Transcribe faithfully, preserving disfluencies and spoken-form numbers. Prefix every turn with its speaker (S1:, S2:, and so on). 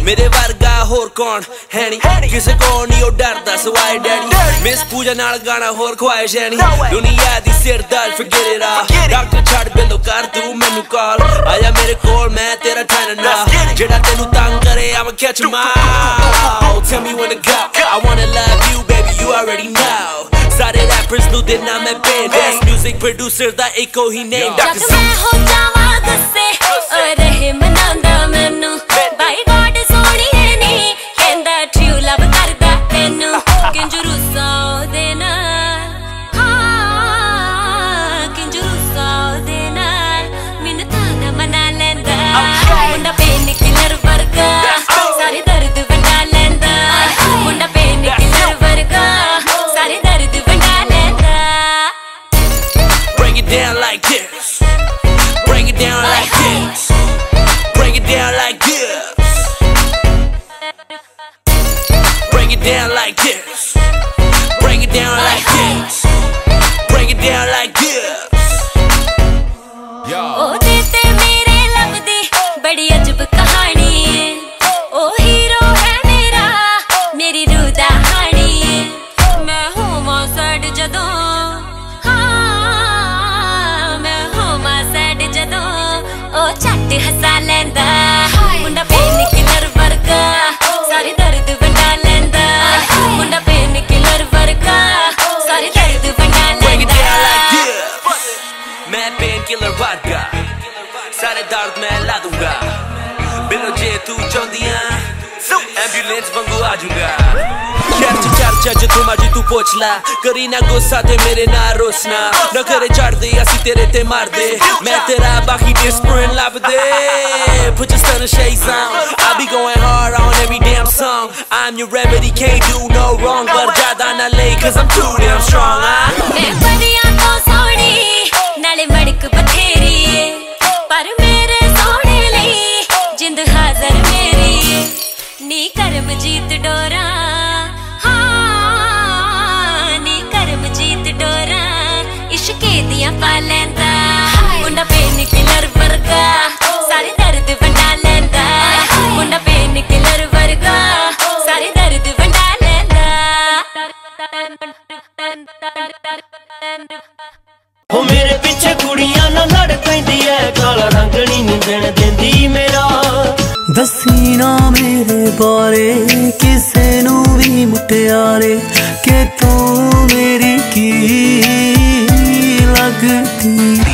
S1: मेरे वर्गा होर कौन है नी किसे को नहीं ओ डरदा सवाए डैडी मिस पूजा नाल गाना होर ख्वाहिश है नी दुनिया दी सिर दर्द forget it all डॉक्टर छड़ बिंदो कर तू मैनू कॉल आजा मेरे कोल मैं तेरा ठाना ना जेड़ा तेनू तंग करे I'ma catch him out tell me when to go I wanna love you baby you already know सारे rappers नू देना मैं पेन best music producer दा इको ही name डॉक्टर
S2: मैं हो जावा गुस्से और रहे मनांदा मैनू बाई गॉड सोहणीए नी कहंदा ट्रू लव करदा तैनू किंज रुस्सा ओदे नाल हां किंज रुस्सा ओदे नाल मैनू ताना मना लैंदा मुंडा पेन किलर वर्गा सारे दर्द वंडा लैंदा मुंडा पेन किलर वर्गा सारे दर्द वंडा लैंदा
S1: Break it down like this Break it down like this Break it down like this Break it down like this Break it down like this Break it down like this
S2: ओ देते मेरे लब दी बड़ी अजब कहानी है ओ हीरो है मेरा मेरी रूह दा हानी है मैं होवां सैड जदों हाँ मैं होवां सैड जदों ओ झट हसा लैंदा मुंडा पेन किलर वर्गा सारे दर्द वंडा लैंदा मुंडा पेन किलर वर्गा सारे दर्द वंडा
S1: Break it
S2: लैंदा
S1: down like this मैं painkiller वर्गा सारे दर्द मैं ला दूंगा बिलो जे तू चाहदियां एम्बुलेंस वांगू आ जाऊंगा शहर च चर्चा जिथों मर्जी तू पुछ ला करी ना गुस्सा ते मेरे ना रोसना न करे चढ़ दे असी तेरे ते मार दे मैं तेरा बाकी डिस्परिन लब दे put your stunner shades on I be going hard on every damn song I'm your remedy can't do no wrong but ज़्यादा ना ले cause I'm too damn strong
S2: मैं परियां तो सोहनी नाले मड़क बथेरी पर मेरे सोहने लई जिंद हाज़र मेरी नी करम जीत डोरा हाँ नी करम जीत डोरा इश्के दियां पा लैंदा मुंडा पेन किलर वर्गा सारे दर्द वंडा लैंदा मुंडा पेन किलर वर्गा सारे दर्द वंडा लैंदा
S3: हो मेरे पीछे कुड़ियां ना लड़ पैंदी है काला रंग नहीं देण देंदी मेरा
S4: दसी ना मेरे बारे किसे नू भी मुटियारे के तू मेरी की लगती